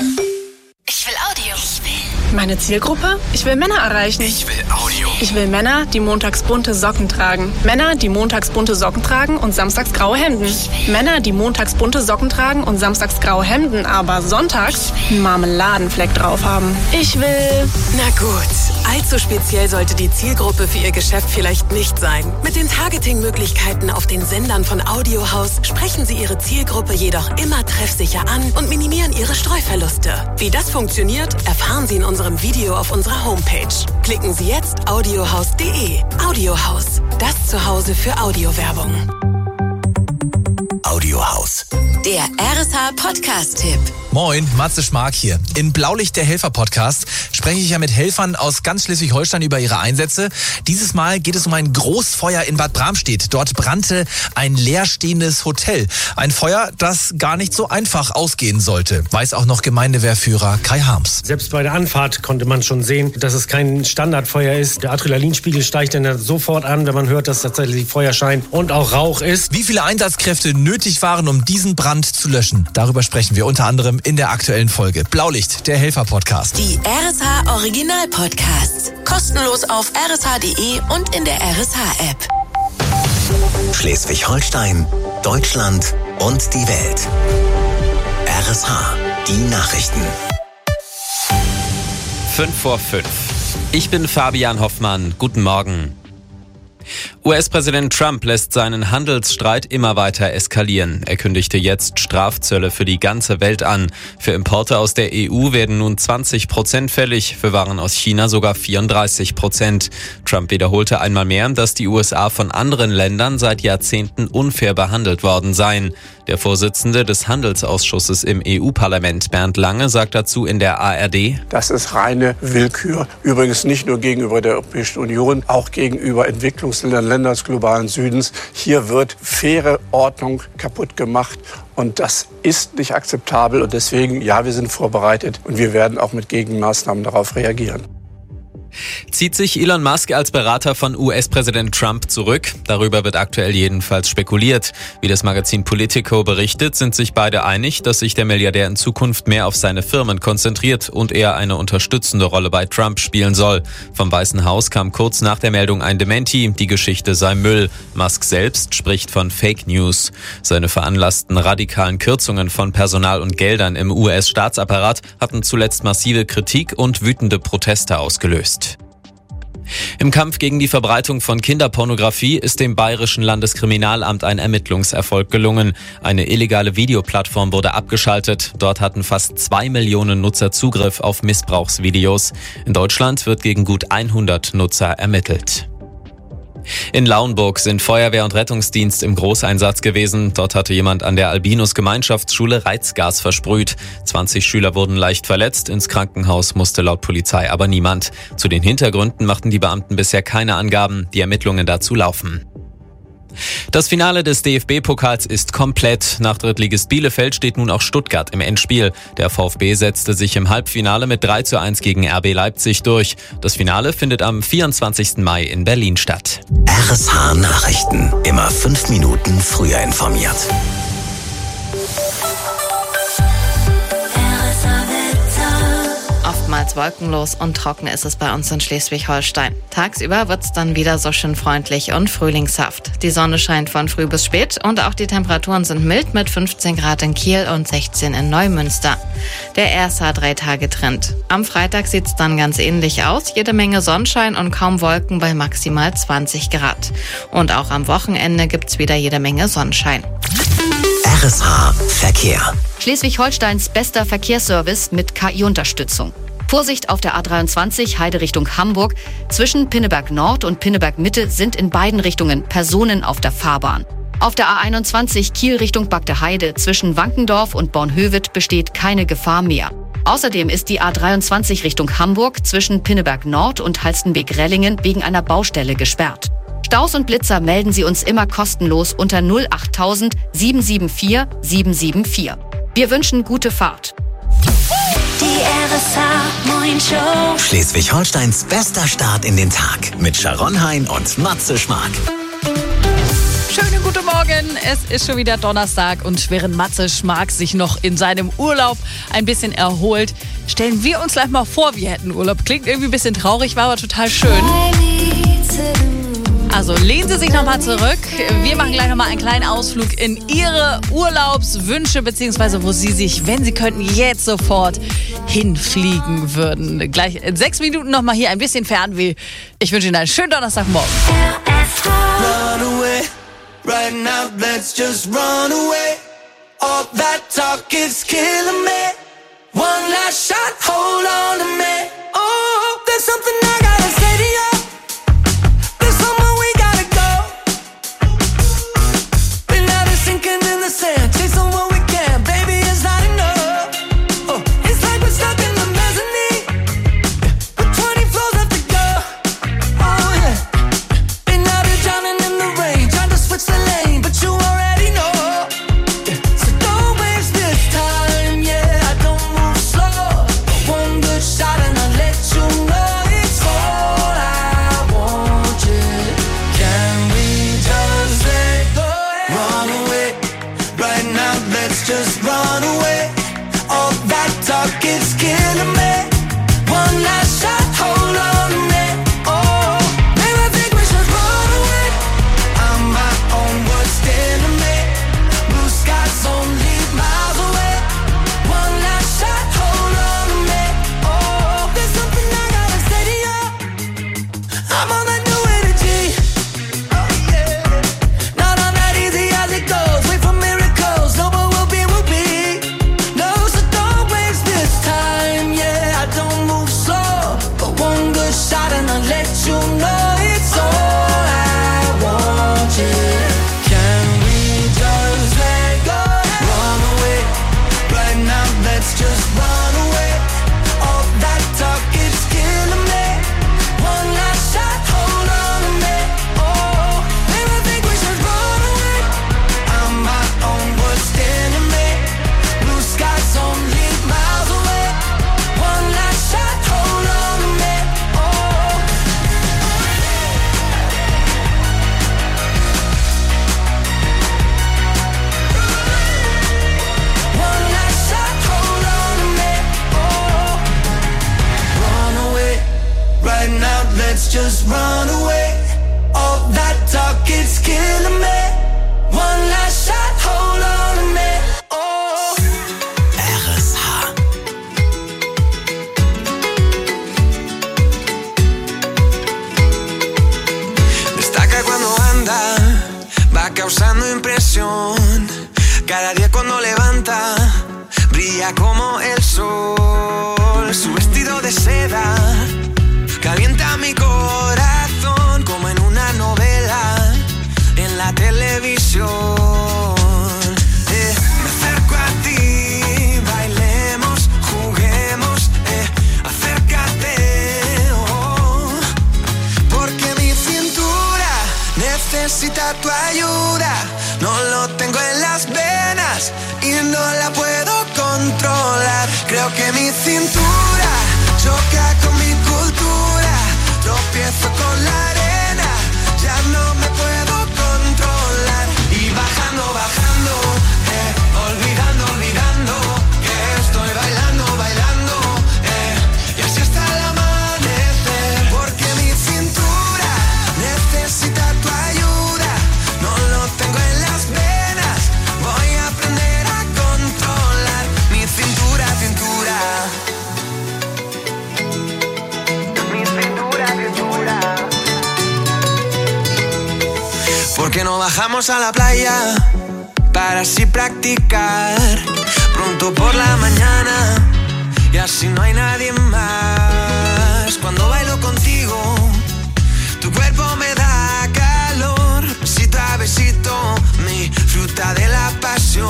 Ich will Audio. Ich will. Meine Zielgruppe? Ich will Männer erreichen. Ich will Audio. Ich will Männer, die montags bunte Socken tragen. Männer, die montags bunte Socken tragen und samstags graue Hemden. Männer, die montags bunte Socken tragen und samstags graue Hemden, aber sonntags einen Marmeladenfleck drauf haben. Ich will... Na gut, allzu speziell sollte die Zielgruppe für Ihr Geschäft vielleicht nicht sein. Mit den Targeting-Möglichkeiten auf den Sendern von Audiohaus sprechen Sie Ihre Zielgruppe jedoch immer treffsicher an und minimieren Ihre Streuverluste. Wie das funktioniert, erfahren Sie in unserem Video auf unserer Homepage. Klicken Sie jetzt audiohaus punkt d e. Audiohaus, das Zuhause für Audiowerbung. Audiohaus. Der R S H Podcast-Tipp. Moin, Matze Schmark hier. In Blaulicht der Helfer-Podcast spreche ich ja mit Helfern aus ganz Schleswig-Holstein über ihre Einsätze. Dieses Mal geht es um ein Großfeuer in Bad Bramstedt. Dort brannte ein leerstehendes Hotel. Ein Feuer, das gar nicht so einfach ausgehen sollte, weiß auch noch Gemeindewehrführer Kai Harms. Selbst bei der Anfahrt konnte man schon sehen, dass es kein Standardfeuer ist. Der Adrenalinspiegel steigt dann sofort an, wenn man hört, dass tatsächlich Feuerschein und auch Rauch ist. Wie viele Einsatzkräfte nötig waren, um diesen Brand zu löschen, darüber sprechen wir unter anderem in der aktuellen Folge Blaulicht, der Helfer-Podcast. Die R S H Original-Podcasts. Kostenlos auf r s h punkt d e und in der R S H-App. Schleswig-Holstein, Deutschland und die Welt. R S H, die Nachrichten. Fünf vor fünf. Ich bin Fabian Hoffmann. Guten Morgen. U S-Präsident Trump lässt seinen Handelsstreit immer weiter eskalieren. Er kündigte jetzt Strafzölle für die ganze Welt an. Für Importe aus der E U werden nun zwanzig Prozent fällig, für Waren aus China sogar vierunddreißig Prozent. Trump wiederholte einmal mehr, dass die U S A von anderen Ländern seit Jahrzehnten unfair behandelt worden seien. Der Vorsitzende des Handelsausschusses im E U-Parlament, Bernd Lange, sagt dazu in der A R D: Das ist reine Willkür. Übrigens nicht nur gegenüber der Europäischen Union, auch gegenüber Entwicklungsländern, Ländern des globalen Südens. Hier wird faire Ordnung kaputt gemacht. Und das ist nicht akzeptabel. Und deswegen, ja, wir sind vorbereitet und wir werden auch mit Gegenmaßnahmen darauf reagieren. Zieht sich Elon Musk als Berater von U S-Präsident Trump zurück? Darüber wird aktuell jedenfalls spekuliert. Wie das Magazin Politico berichtet, sind sich beide einig, dass sich der Milliardär in Zukunft mehr auf seine Firmen konzentriert und eher eine unterstützende Rolle bei Trump spielen soll. Vom Weißen Haus kam kurz nach der Meldung ein Dementi, die Geschichte sei Müll. Musk selbst spricht von Fake News. Seine veranlassten radikalen Kürzungen von Personal und Geldern im U S-Staatsapparat hatten zuletzt massive Kritik und wütende Proteste ausgelöst. Im Kampf gegen die Verbreitung von Kinderpornografie ist dem Bayerischen Landeskriminalamt ein Ermittlungserfolg gelungen. Eine illegale Videoplattform wurde abgeschaltet. Dort hatten fast zwei Millionen Nutzer Zugriff auf Missbrauchsvideos. In Deutschland wird gegen gut hundert Nutzer ermittelt. In Lauenburg sind Feuerwehr und Rettungsdienst im Großeinsatz gewesen. Dort hatte jemand an der Albinus-Gemeinschaftsschule Reizgas versprüht. zwanzig Schüler wurden leicht verletzt. Ins Krankenhaus musste laut Polizei aber niemand. Zu den Hintergründen machten die Beamten bisher keine Angaben. Die Ermittlungen dazu laufen. Das Finale des D F B-Pokals ist komplett. Nach Drittligist Bielefeld steht nun auch Stuttgart im Endspiel. Der VfB setzte sich im Halbfinale mit drei zu eins gegen R B Leipzig durch. Das Finale findet am vierundzwanzigsten Mai in Berlin statt. R S H Nachrichten. Immer fünf Minuten früher informiert. Oftmals wolkenlos und trocken ist es bei uns in Schleswig-Holstein. Tagsüber wird es dann wieder so schön freundlich und frühlingshaft. Die Sonne scheint von früh bis spät und auch die Temperaturen sind mild mit fünfzehn Grad in Kiel und sechzehn in Neumünster. Der R S H drei Tage Trend. Am Freitag sieht es dann ganz ähnlich aus. Jede Menge Sonnenschein und kaum Wolken bei maximal zwanzig Grad. Und auch am Wochenende gibt es wieder jede Menge Sonnenschein. R S H Verkehr. Schleswig-Holsteins bester Verkehrsservice mit K I-Unterstützung. Vorsicht auf der A dreiundzwanzig Heide Richtung Hamburg. Zwischen Pinneberg Nord und Pinneberg Mitte sind in beiden Richtungen Personen auf der Fahrbahn. Auf der A einundzwanzig Kiel Richtung Bagde Heide zwischen Wankendorf und Bornhöved besteht keine Gefahr mehr. Außerdem ist die A dreiundzwanzig Richtung Hamburg zwischen Pinneberg Nord und Halstenbek-Rellingen wegen einer Baustelle gesperrt. Staus und Blitzer melden Sie uns immer kostenlos unter null acht tausend sieben sieben vier sieben sieben vier. Wir wünschen gute Fahrt. Die R S H Morning Show. Schleswig-Holsteins bester Start in den Tag mit Sharon Hein und Matze Schmark. Schönen guten Morgen, es ist schon wieder Donnerstag und während Matze Schmark sich noch in seinem Urlaub ein bisschen erholt, stellen wir uns gleich mal vor, wir hätten Urlaub. Klingt irgendwie ein bisschen traurig, war aber total schön. Also lehnen Sie sich nochmal zurück. Wir machen gleich nochmal einen kleinen Ausflug in Ihre Urlaubswünsche, beziehungsweise wo Sie sich, wenn Sie könnten, jetzt sofort hinfliegen würden. Gleich in sechs Minuten nochmal hier ein bisschen Fernweh. Ich wünsche Ihnen einen schönen Donnerstagmorgen. Run away, right now let's just run away. All that talk is killing me. One last shot, hold on to me. Oh, there's something I gotta say to you. There's somewhere we gotta go. Been out of sinking in the sand, chasing what we can, baby, it's not enough. Oh, it's like we're stuck in the mezzanine, with twenty floors left to go. Oh yeah, been out of drowning in the rain, trying to switch the lane, but you already know. Yeah. So don't waste this time, yeah, I don't move slow. One good shot and I'll let you know it's all I want, yeah. Can we just let go? Run away, right now let's just run away. All that talk is killing me. One last shot, hold on to me. Oh, maybe I think we should run away. I'm my own worst enemy. Blue skies only miles away. One last shot, hold on to me. Oh, there's something I gotta say to you. I'm on that new energy. Oh yeah, not on that easy as it goes. Wait for miracles, no, but we'll be, we'll be. No, so don't waste this time. Yeah, I don't move slow, but one good shot and I'll let you know it's all I want. Yeah, can we just let go? Run away, right now let's just run away. All that talk is killing me. One last shot, hold on to me. Oh, maybe I think we should run away. I'm my own worst enemy. Blue skies only miles away. One last shot, hold on to me. Oh, one last shot, hold on to me. Oh, run away, right now let's just run away. All that talk is killing me. One last shot, hold on to me. Oh. R S H. Destaca cuando anda, va causando impresión. Cada día cuando levanta, brilla como el sol. Su vestido de seda calienta mi corazón como en una novela. necesita tu ayuda. No lo tengo en las venas y no la puedo controlar. Creo que mi cintura choca con mi cultura. Tropiezo con la arena, ya no me puedo controlar. Y bajando, bajando, eh, olvidando, olvidando que estoy bailando, bailando, eh, y así hasta el amanecer. Porque mi cintura necesita tu ayuda. No lo tengo en las venas, voy a aprender a controlar mi cintura, cintura. Mi cintura, cintura. ¿Por qué no bajamos a la playa para así practicar pronto por la mañana y así no hay nadie más? Cuando bailo contigo, tu cuerpo me da calor, besito a besito, mi fruta de la pasión.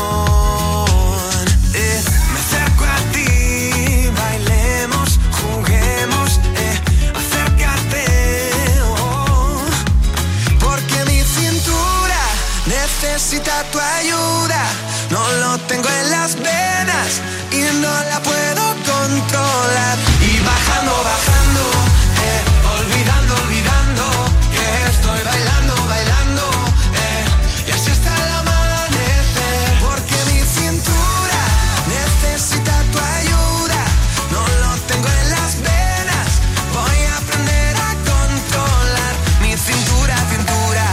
Eh, me acerco a ti, bailemos, juguemos, eh, acércate, oh, porque mi cintura necesita tu ayuda. No lo tengo en las venas y no la puedo controlar. Y bajando, bajando, eh, olvidando, olvidando que estoy bailando, bailando, eh, y así hasta el amanecer. Porque mi cintura necesita tu ayuda. No lo tengo en las venas, voy a aprender a controlar mi cintura, cintura.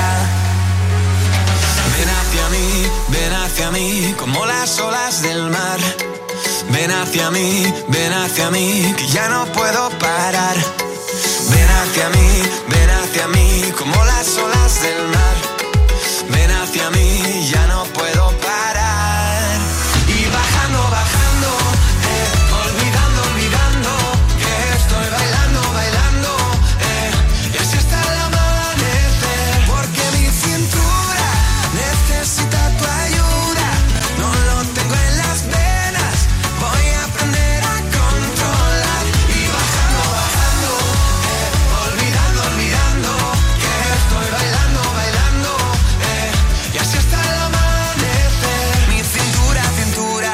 Ven hacia mí, ven hacia mí, como las olas del mar. Ven hacia mí, ven hacia mí, que ya no puedo parar. Ven hacia mí, ven hacia mí, como las olas del mar. Ven hacia mí, ya no puedo parar. Y bajando, bajando, eh, olvidando, olvidando que estoy bailando, bailando, eh, y así hasta el amanecer. Porque mi cintura necesita tu ayuda. No lo tengo en las venas, voy a aprender a controlar. Y bajando, bajando, eh, olvidando, olvidando que estoy bailando, bailando, eh, y así hasta el amanecer. Mi cintura, cintura.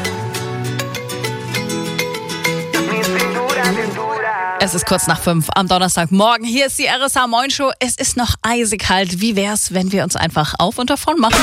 Mi cintura, cintura. Es ist kurz nach fünf am Donnerstagmorgen. Hier ist die R S H Moin Show. Es ist noch eisig kalt. Wie wär's, wenn wir uns einfach auf und davon machen?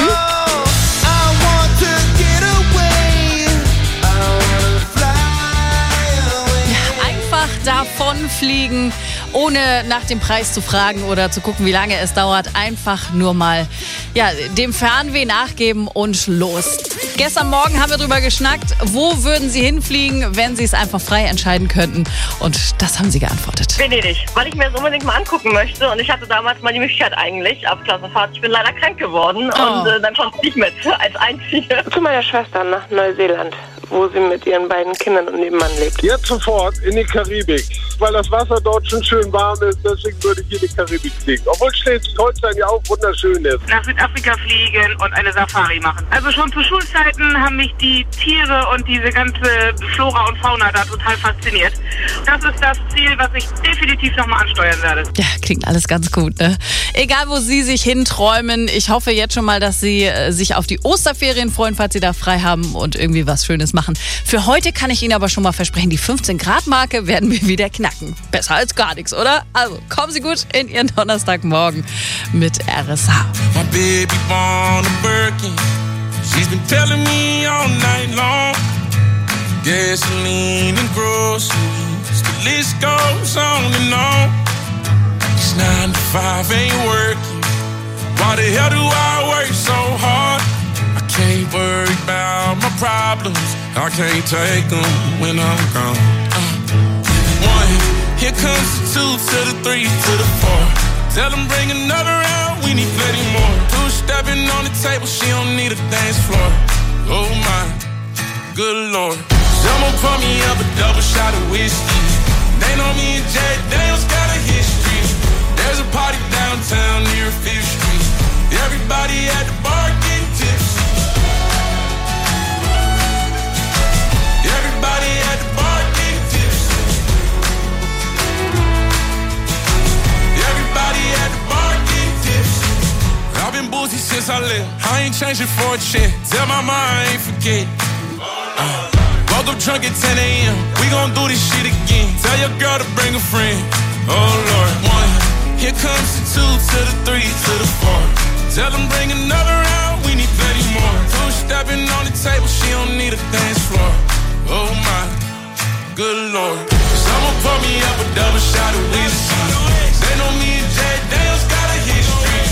Einfach davon fliegen, ohne nach dem Preis zu fragen oder zu gucken, wie lange es dauert. Einfach nur mal ja, dem Fernweh nachgeben und los. Gestern Morgen haben wir drüber geschnackt, wo würden Sie hinfliegen, wenn Sie es einfach frei entscheiden könnten. Und das haben Sie geantwortet. Venedig, weil ich mir das unbedingt mal angucken möchte. Und ich hatte damals mal die Möglichkeit eigentlich, auf Klassenfahrt. Ich bin leider krank geworden Oh. und äh, dann konnte ich nicht mit, als Einzige. Zu meiner Schwester nach Neuseeland, wo sie mit ihren beiden Kindern und ihrem Mann lebt. Jetzt sofort in die Karibik, weil das Wasser dort schon schön warm ist. Deswegen würde ich in die Karibik fliegen. Obwohl Schleswig-Holstein ja auch wunderschön ist. Nach Südafrika fliegen und eine Safari machen. Also schon zu Schulzeiten haben mich die Tiere und diese ganze Flora und Fauna da total fasziniert. Das ist das Ziel, was ich definitiv nochmal ansteuern werde. Ja, klingt alles ganz gut, ne? Egal, wo Sie sich hinträumen, ich hoffe jetzt schon mal, dass Sie äh, sich auf die Osterferien freuen, falls Sie da frei haben und irgendwie was Schönes machen. Für heute kann ich Ihnen aber schon mal versprechen, die fünfzehn Grad Marke werden wir wieder knacken. Besser als gar nichts, oder? Also, kommen Sie gut in Ihren Donnerstagmorgen mit R S H. My baby born a Birkin. She's been telling me all night long. Gasoline and groceries, the list goes on and on. It's nine to five, ain't working. Why the hell do I work so hard? I can't worry about my problems. I can't take them when I'm gone. Uh, one, here comes the two to the three to the four. Tell them bring another round, we need plenty more. Two stepping on the table, she don't need a dance floor. Oh my, good lord. Someone pour me up a double shot of whiskey. They know me and Jay Daniels got a history. There's a party downtown near Fifth Street. Everybody at the bar getting tipsy. Everybody at the bar getting tipsy. Everybody at the bar getting tipsy. since I left. I ain't changing for a check. Tell my mind I ain't forget. Uh, woke up drunk at ten a.m. We gon' do this shit again. Tell your girl to bring a friend. Oh Lord, one. Here comes the two to the three to the four. Tell them bring another round. We need thirty more. Two stepping on the table. She don't need a dance floor. Oh my, good Lord. Someone pour me up a double shot of whiskey. They know me and Jay Daniels got a history.